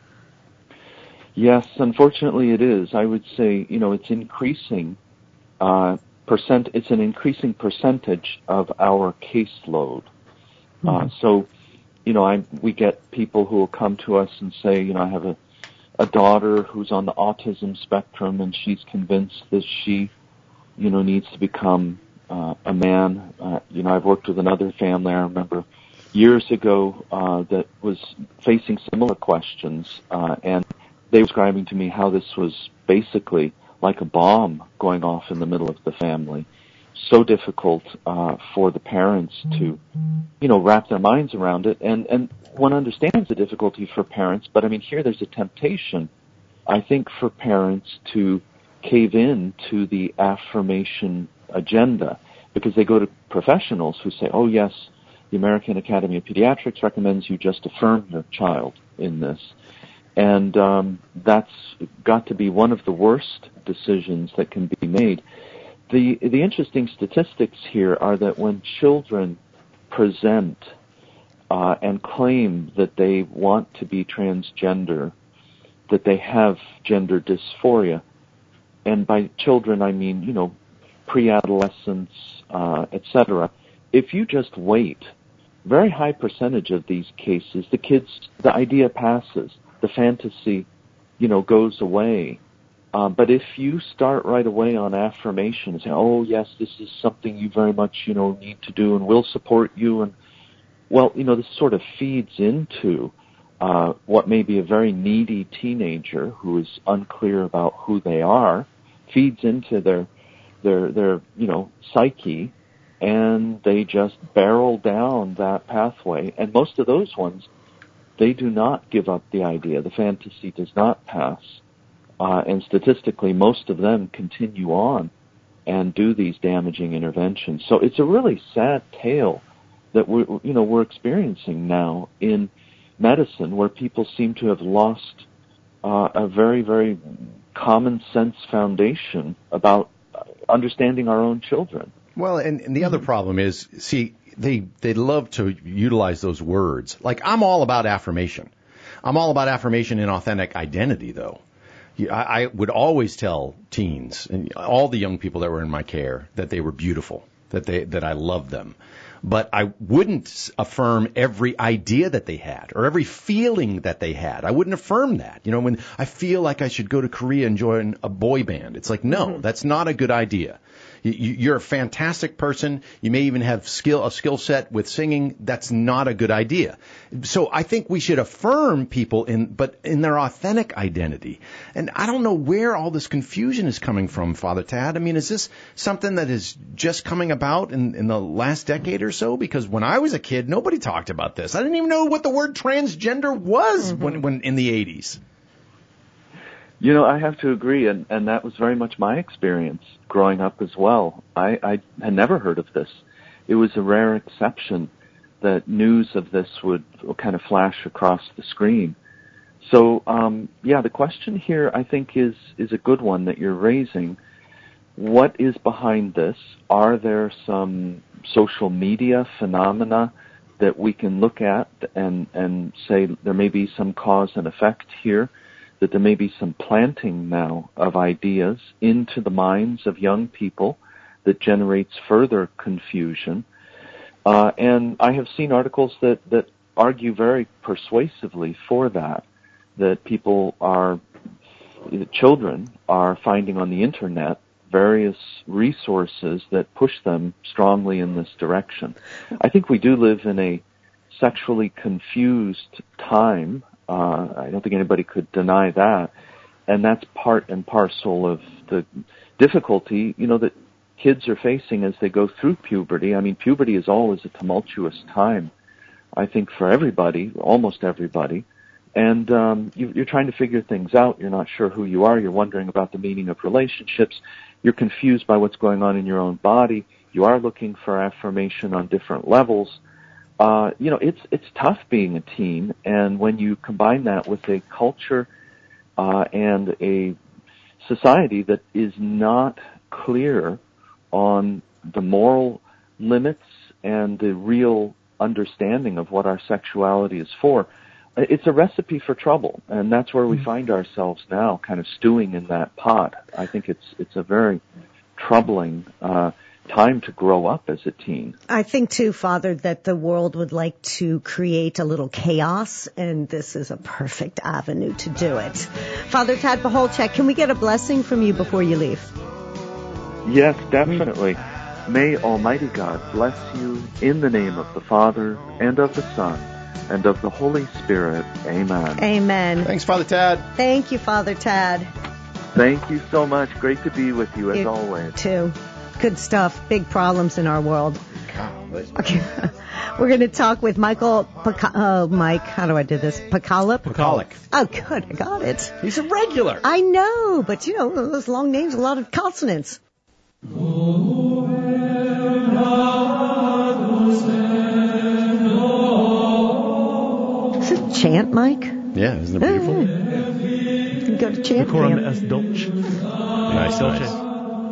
Speaker 9: Yes, unfortunately it is. I would say, you know, it's increasing uh, percent. It's an increasing percentage of our caseload. Mm-hmm. Uh, so, you know, I we get people who will come to us and say, you know, I have a a daughter who's on the autism spectrum, and she's convinced that she, you know, needs to become uh, a man. Uh, you know, I've worked with another family, I remember years ago, uh, that was facing similar questions, uh, and they were describing to me how this was basically like a bomb going off in the middle of the family. So difficult uh, for the parents to, you know, wrap their minds around it. And, and one understands the difficulty for parents, but I mean, here there's a temptation, I think, for parents to cave in to the affirmation agenda, because they go to professionals who say, oh yes, the American Academy of Pediatrics recommends you just affirm your child in this. And um, that's got to be one of the worst decisions that can be made. The the interesting statistics here are that when children present uh, and claim that they want to be transgender, that they have gender dysphoria, and by children I mean, you know, pre-adolescents, uh, et cetera, if you just wait, very high percentage of these cases, the kids, the idea passes, the fantasy, you know, goes away. Uh, but if you start right away on affirmation and say, oh yes, this is something you very much, you know, need to do and we'll support you, and, well, you know, this sort of feeds into uh, what may be a very needy teenager who is unclear about who they are, feeds into their, their, their, you know, psyche, and they just barrel down that pathway. And most of those ones, they do not give up the idea. The fantasy does not pass. Uh, and statistically, most of them continue on and do these damaging interventions. So it's a really sad tale that we're, you know, we're experiencing now in medicine, where people seem to have lost uh, a very, very common sense foundation about understanding our own children.
Speaker 5: Well, and, and the other problem is, see, they they love to utilize those words. Like, I'm all about affirmation. I'm all about affirmation in authentic identity, though. I would always tell teens and all the young people that were in my care that they were beautiful, that they that I loved them. But I wouldn't affirm every idea that they had or every feeling that they had. I wouldn't affirm that. You know, when I feel like I should go to Korea and join a boy band, it's like, no, that's not a good idea. You, you- you're a fantastic person. You may even have skill, a skill set with singing. That's not a good idea. So I think we should affirm people in, but in their authentic identity. And I don't know where all this confusion is coming from, Father Tad. I mean, is this something that is just coming about in, in the last decade or so? Because when I was a kid, nobody talked about this. I didn't even know what the word transgender was
Speaker 9: Mm-hmm.
Speaker 5: when, when in the eighties.
Speaker 9: You know, I have to agree, and, and that was very much my experience growing up as well. I, I had never heard of this. It was a rare exception that news of this would kind of flash across the screen. So, um, yeah, the question here, I think, is, is a good one that you're raising. What is behind this? Are there some social media phenomena that we can look at and, and say there may be some cause and effect here, that there may be some planting now of ideas into the minds of young people that generates further confusion. Uh, and I have seen articles that, that argue very persuasively for that, that people are, children are finding on the internet various resources that push them strongly in this direction. I think we do live in a sexually confused time. Uh, I don't think anybody could deny that. And that's part and parcel of the difficulty, you know, that kids are facing as they go through puberty. I mean, puberty is always a tumultuous time, I think, for everybody, almost everybody. And um, you, you're trying to figure things out. You're not sure who you are. You're wondering about the meaning of relationships. You're confused by what's going on in your own body. You are looking for affirmation on different levels. Uh, you know, it's it's tough being a teen, and when you combine that with a culture uh, and a society that is not clear on the moral limits and the real understanding of what our sexuality is for, it's a recipe for trouble, and that's where we find ourselves now, kind of stewing in that pot. I think it's it's a very troubling uh, time to grow up as a teen.
Speaker 4: I think, too, Father, that the world would like to create a little chaos, and this is a perfect avenue to do it. Father Tad Pacholczyk, can we get a blessing from you before you leave?
Speaker 9: Yes, definitely. May Almighty God bless you in the name of the Father, and of the Son, and of the Holy Spirit. Amen.
Speaker 4: Amen.
Speaker 5: Thanks, Father Tad.
Speaker 4: Thank you, Father Tad.
Speaker 9: Thank you so much. Great to be with you, as
Speaker 4: You
Speaker 9: always.
Speaker 4: Too. Good stuff. Big problems in our world.
Speaker 5: Golly.
Speaker 4: Okay. We're going to talk with Michael, Paca- oh, Mike, how do I do this? Pacholczyk?
Speaker 5: Pacholczyk.
Speaker 4: Oh, good. I got it.
Speaker 5: He's a regular.
Speaker 4: I know, but you know, those long names, a lot of consonants. Is it chant, Mike?
Speaker 5: Yeah, isn't it beautiful?
Speaker 4: You can go to chant
Speaker 6: Decorum
Speaker 4: camp.
Speaker 6: est dolce.
Speaker 5: Nice,
Speaker 6: Dolce.
Speaker 5: nice.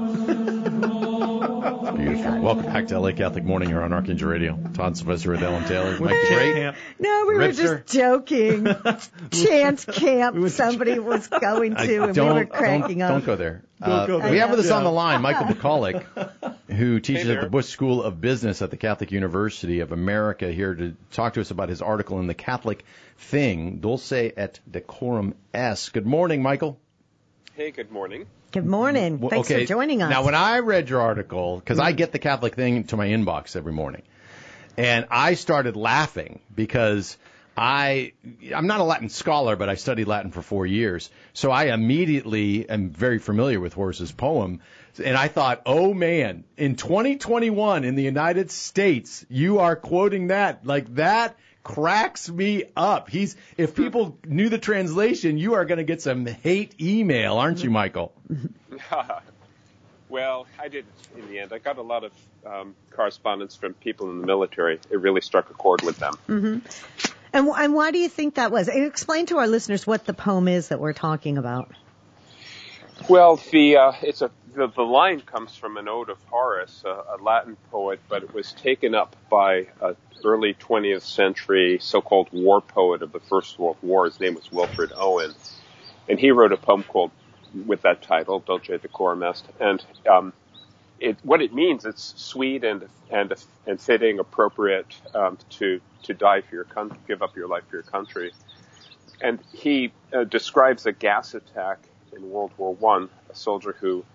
Speaker 5: Beautiful. Welcome back to L A Catholic Morning here on Archangel Radio. Todd Sylvester with Ellen Taylor. Mike Drake.
Speaker 6: Camp.
Speaker 4: No, we were
Speaker 5: Ripster.
Speaker 4: just joking. Chant camp somebody was going
Speaker 5: I-
Speaker 4: to, and
Speaker 5: don't,
Speaker 4: we were cracking
Speaker 5: don't,
Speaker 4: up.
Speaker 5: Don't go there.
Speaker 6: Don't
Speaker 5: Uh,
Speaker 6: go there.
Speaker 5: We have with us
Speaker 6: Yeah.
Speaker 5: on the line Michael Pacholczyk, who teaches
Speaker 7: Hey
Speaker 5: at
Speaker 7: there.
Speaker 5: the Bush School of Business at the Catholic University of America, here to talk to us about his article in The Catholic Thing, Dulce et Decorum Est. Good morning, Michael.
Speaker 7: Hey, good morning.
Speaker 4: Good morning.
Speaker 5: Well,
Speaker 4: Thanks
Speaker 5: okay,
Speaker 4: for joining us.
Speaker 5: Now, when I read your article, because I get the Catholic Thing to my inbox every morning, and I started laughing because I, I'm not a Latin scholar, but I studied Latin for four years. So I immediately am very familiar with Horace's poem. And I thought, oh, man, in twenty twenty-one in the United States, you are quoting that. Like, that cracks me up. He's, if people knew the translation, you are going to get some hate email, aren't you, Michael?
Speaker 7: Well, I did in the end. I got a lot of um, correspondence from people in the military. It really struck a chord with them.
Speaker 4: And, wh- and why do you think that was? Explain to our listeners what the poem is that we're talking about.
Speaker 7: Well, the uh, it's a the, the line comes from an ode of Horace, a, a Latin poet, but it was taken up by a early twentieth century so-called war poet of the First World War. His name was Wilfred Owen, and he wrote a poem called with that title, Dulce Decorum Est, and um, it what it means, it's sweet and and and fitting, appropriate um, to to die for your country, give up your life for your country. And he uh, describes a gas attack in World War One, a soldier who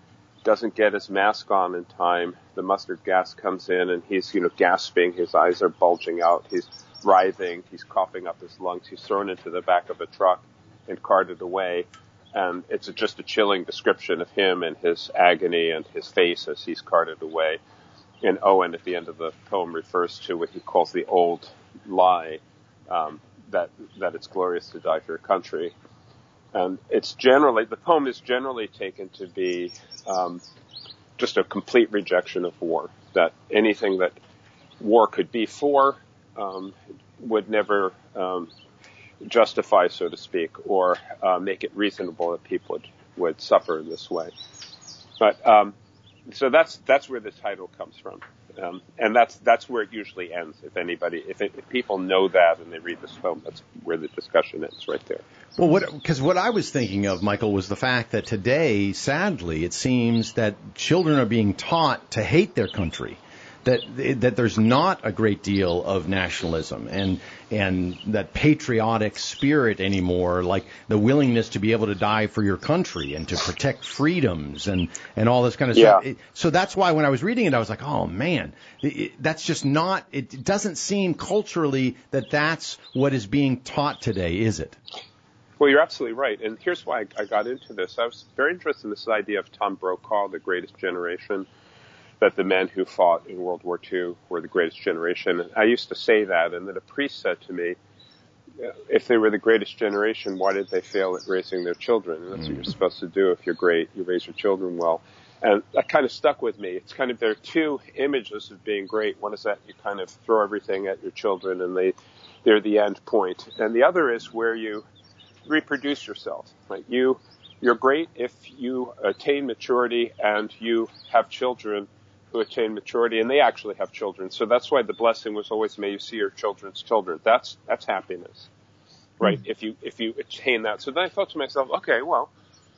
Speaker 10: doesn't get his mask on in time. The mustard gas comes in, and he's, you know, gasping. His eyes are bulging out. He's writhing. He's coughing up his lungs. He's thrown into the back of a truck and carted away. And it's just a chilling description of him and his agony and his face as he's carted away. And Owen, at the end of the poem, refers to what he calls the old lie, um, that that it's glorious to die for your country. And it's generally, the poem is generally taken to be um, just a complete rejection of war, that anything that war could be for um, would never um, justify, so to speak, or uh, make it reasonable that people would, would suffer in this way. But um, so that's that's where the title comes from. Um, and that's that's where it usually ends. If anybody, if, it, if people know that and they read this poem, that's where the discussion ends, right there.
Speaker 5: Well, what because what I was thinking of, Michael, was the fact that today, sadly, it seems that children are being taught to hate their country, that that there's not a great deal of nationalism and and that patriotic spirit anymore, like the willingness to be able to die for your country and to protect freedoms and, and all this kind of
Speaker 10: yeah.
Speaker 5: stuff. It, so that's why when I was reading it, I was like, oh, man, it, that's just not, it doesn't seem culturally that that's what is being taught today, is it?
Speaker 10: Well, you're absolutely right. And here's why I, I got into this. I was very interested in this idea of Tom Brokaw, the greatest generation, that the men who fought in World War Two were the greatest generation. And I used to say that, and then a priest said to me, if they were the greatest generation, why did they fail at raising their children? And that's mm. what you're supposed to do. If you're great, you raise your children well. And that kind of stuck with me. It's kind of, there are two images of being great. One is that you kind of throw everything at your children and they, they're the end point. And the other is where you reproduce yourself. Like you, you're great if you attain maturity and you have children who attain maturity, and they actually have children. So that's why the blessing was always, may you see your children's children. That's that's happiness, right? Mm. If you if you attain that. So then I thought to myself, okay, well,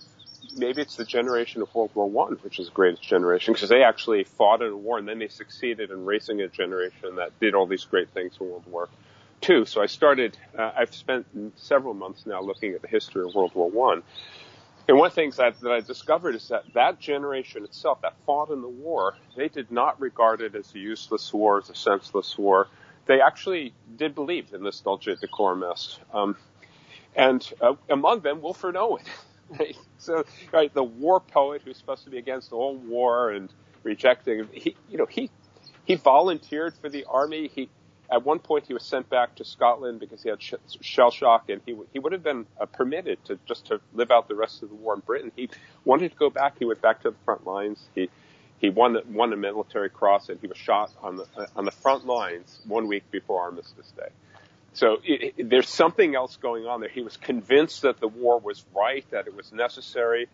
Speaker 10: maybe it's the generation of World War One, which is the greatest generation, because they actually fought in a war, and then they succeeded in raising a generation that did all these great things in World War Two. So I started. Uh, I've spent several months now looking at the history of World War One. And one of the things that, that I discovered is that that generation itself that fought in the war, they did not regard it as a useless war, as a senseless war. They actually did believe in this Dulce Decorum Est. Um, and uh, among them, Wilfred Owen. Right? So, right, the war poet who's supposed to be against all war and rejecting, he, you know, he he volunteered for the army. He At one point, he was sent back to Scotland because he had sh- shell shock, and he w- he would have been uh, permitted to just to live out the rest of the war in Britain. He wanted to go back. He went back to the front lines. He he won the, won a military cross, and he was shot on the uh, on the front lines one week before Armistice Day. So it, it, there's something else going on there. He was convinced that the war was right, that it was necessary.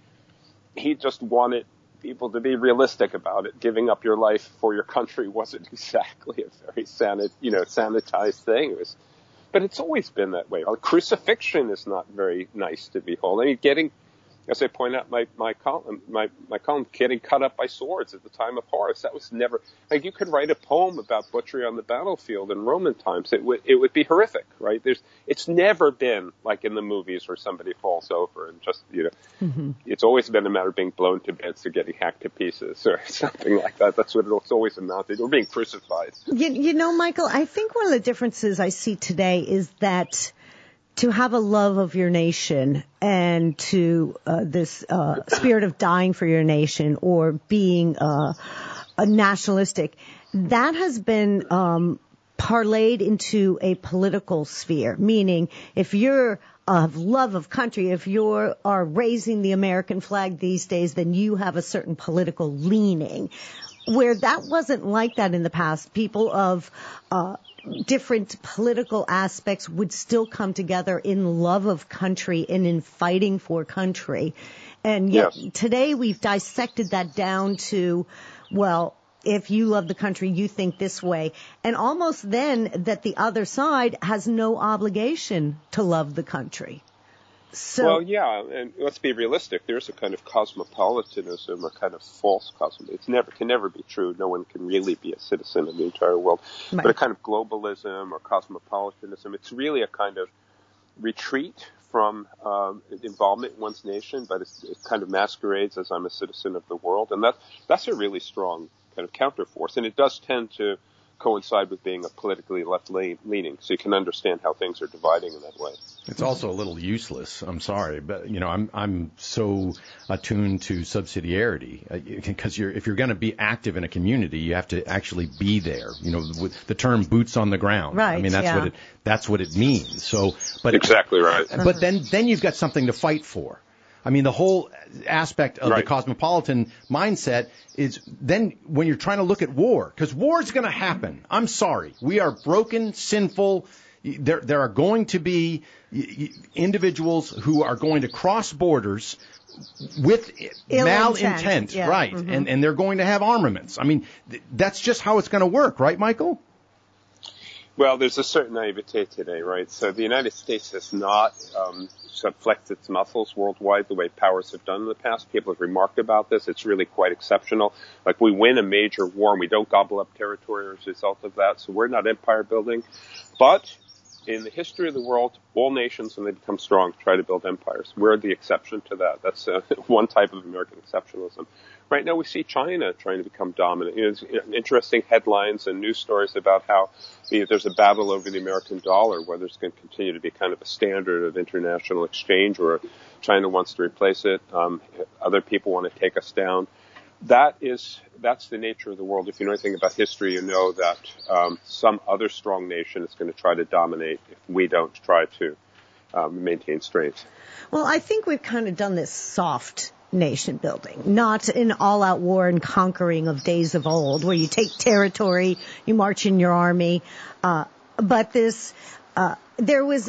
Speaker 10: He just wanted people to be realistic about it. Giving up your life for your country wasn't exactly a very sanit, you know, sanitized thing. It was, but it's always been that way. Or crucifixion is not very nice to behold. I mean, getting, as I point out, my my column, my my column, getting cut up by swords at the time of Horace. That was never like you could write a poem about butchery on the battlefield in Roman times. It would it would be horrific, right? There's it's never been like in the movies where somebody falls over and just you know. Mm-hmm. It's always been a matter of being blown to bits or getting hacked to pieces or something like that. That's what it's always amounted, or being crucified.
Speaker 4: You, you know, Michael, I think one of the differences I see today is that to have a love of your nation and to uh, this uh, spirit of dying for your nation or being uh, a nationalistic, that has been um, parlayed into a political sphere, meaning if you're of love of country, if you are raising the American flag these days, then you have a certain political leaning. Where that wasn't like that in the past, people of uh different political aspects would still come together in love of country and in fighting for country. And yet yes. Today we've dissected that down to, well, if you love the country, you think this way. And almost then that the other side has no obligation to love the country. So,
Speaker 10: well, yeah, and let's be realistic. There's a kind of cosmopolitanism, a kind of false cosmopolitanism. It's never can never be true. No one can really be a citizen of the entire world. Right. But a kind of globalism or cosmopolitanism, it's really a kind of retreat from um, involvement in one's nation, but it's, it kind of masquerades as I'm a citizen of the world, and that that's a really strong kind of counterforce, and it does tend to coincide with being a politically left-leaning, so you can understand how things are dividing in that way.
Speaker 5: It's also a little useless. I'm sorry, but you know, I'm I'm so attuned to subsidiarity because you're if you're going to be active in a community, you have to actually be there. You know, with the term "boots on the ground."
Speaker 4: Right.
Speaker 5: I mean, that's
Speaker 4: yeah.
Speaker 5: what it that's what it means. So, but
Speaker 10: exactly right.
Speaker 5: But then then you've got something to fight for. I mean, the whole aspect of
Speaker 10: right.
Speaker 5: the cosmopolitan mindset is then when you're trying to look at war, because war is going to happen. I'm sorry. We are broken, sinful. There, there are going to be individuals who are going to cross borders with
Speaker 4: Ill
Speaker 5: malintent,
Speaker 4: intent. Yeah.
Speaker 5: right?
Speaker 4: Mm-hmm.
Speaker 5: And, and they're going to have armaments. I mean, th- that's just how it's going to work, right, Michael?
Speaker 10: Well, there's a certain naivete today, right? So the United States has not um, sort of flexed its muscles worldwide the way powers have done in the past. People have remarked about this. It's really quite exceptional. Like, we win a major war and we don't gobble up territory as a result of that. So we're not empire building. But in the history of the world, all nations, when they become strong, try to build empires. We're the exception to that. That's uh, one type of American exceptionalism. Right now we see China trying to become dominant. You know, there's interesting headlines and news stories about how you know, there's a battle over the American dollar, whether it's going to continue to be kind of a standard of international exchange or China wants to replace it. Um, other people want to take us down. That is, that's the nature of the world. If you know anything about history, you know that um, some other strong nation is going to try to dominate if we don't try to um, maintain strength.
Speaker 4: Well, I think we've kind of done this soft nation building, not an all-out war and conquering of days of old, where you take territory, you march in your army, uh, but this, uh, there was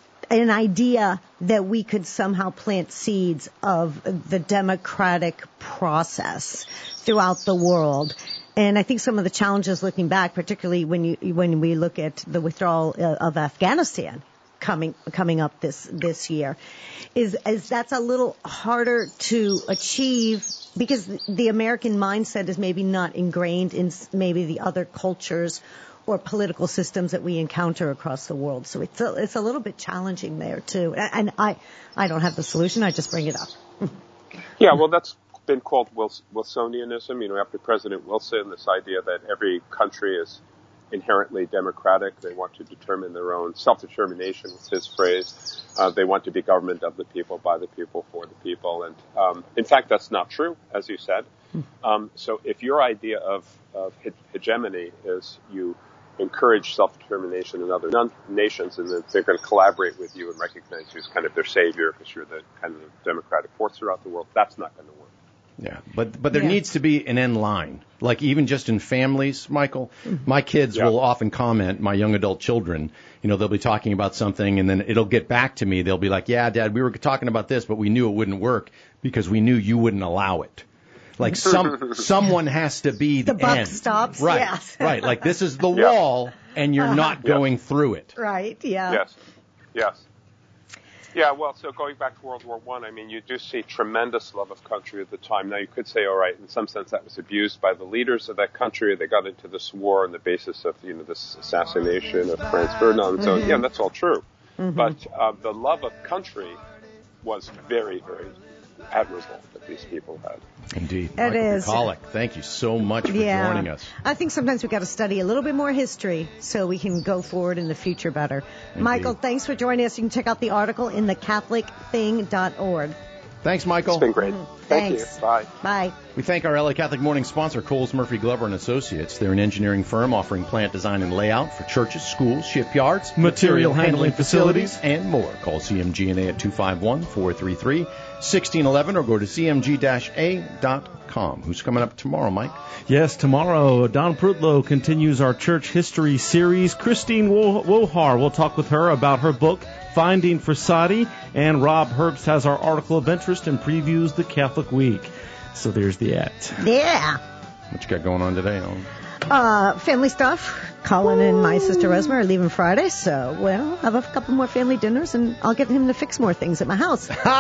Speaker 4: an idea that we could somehow plant seeds of the democratic process throughout the world. And I think some of the challenges looking back, particularly when you, when we look at the withdrawal of Afghanistan, coming coming up this this year, is is that's a little harder to achieve because the American mindset is maybe not ingrained in maybe the other cultures or political systems that we encounter across the world. So it's a, it's a little bit challenging there too. And I I don't have the solution. I just bring it up.
Speaker 10: Yeah, well, that's been called Wils- Wilsonianism. You know, after President Wilson, this idea that every country is inherently democratic. They want to determine their own self-determination, was his phrase. Uh, they want to be government of the people, by the people, for the people. And um, in fact, that's not true, as you said. Um, so if your idea of, of he- hegemony is you encourage self-determination in other non- nations, and then they're going to collaborate with you and recognize you as kind of their savior because you're the kind of democratic force throughout the world, that's not going to work.
Speaker 5: Yeah, but but there
Speaker 4: Yeah.
Speaker 5: needs to be an end line. Like even just in families, Michael, my kids
Speaker 10: Yeah.
Speaker 5: will often comment, my young adult children, you know, they'll be talking about something and then it'll get back to me. They'll be like, yeah, Dad, we were talking about this, but we knew it wouldn't work because we knew you wouldn't allow it. Like some someone has to be the,
Speaker 4: The buck
Speaker 5: end.
Speaker 4: stops,
Speaker 5: Right,
Speaker 4: yes.
Speaker 5: right. Like this is the
Speaker 10: Yeah.
Speaker 5: wall and you're not going through it.
Speaker 4: Right? Yeah.
Speaker 10: Yes. Yes. Yeah, well, so going back to World War One, I, I mean, you do see tremendous love of country at the time. Now, you could say, all right, in some sense that was abused by the leaders of that country. They got into this war on the basis of, you know, this assassination of Franz Ferdinand. So, yeah, that's all true.
Speaker 4: Mm-hmm.
Speaker 10: But uh, the love of country was very, very admirable that these people had.
Speaker 5: Indeed.
Speaker 4: It
Speaker 5: Michael
Speaker 4: is.
Speaker 5: Bucolic, thank you so much for
Speaker 4: Yeah.
Speaker 5: joining us.
Speaker 4: I think sometimes we've got to study a little bit more history so we can go forward in the future better. Michael, thanks for joining us. You can check out the article in the catholic thing dot org.
Speaker 5: Thanks, Michael.
Speaker 10: It's been great. Thank
Speaker 4: Thanks.
Speaker 10: you. Bye.
Speaker 4: Bye.
Speaker 5: We thank our L A Catholic Morning sponsor, Coles Murphy Glover and Associates. They're an engineering firm offering plant design and layout for churches, schools, shipyards,
Speaker 6: Material handling facilities,
Speaker 5: and more. Call C M G N A at two five one, four three three, one six one one or go to c m g dash a dot com. Who's coming up tomorrow, Mike?
Speaker 6: Yes, tomorrow, Don Prudlow continues our church history series. Christine Wo- Wohar will talk with her about her book, Finding Frassati, and Rob Herbst has our article of interest and previews the Catholic Week. So there's the at.
Speaker 4: Yeah.
Speaker 5: What you got going on today, Ellen?
Speaker 4: Uh, family stuff. Colin and my sister Esma are leaving Friday, so, well, I have a couple more family dinners, and I'll get him to fix more things at my house. uh-huh,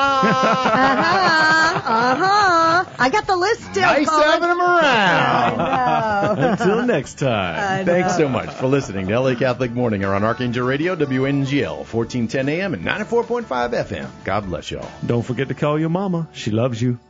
Speaker 4: uh-huh. I got the list still,
Speaker 5: Nice
Speaker 4: Colin.
Speaker 5: having them around.
Speaker 4: I know.
Speaker 6: Until next time.
Speaker 5: Thanks so much for listening to L A Catholic Morning here on Archangel Radio, W N G L, fourteen ten A M and ninety-four point five F M. God bless y'all.
Speaker 6: Don't forget to call your mama. She loves you.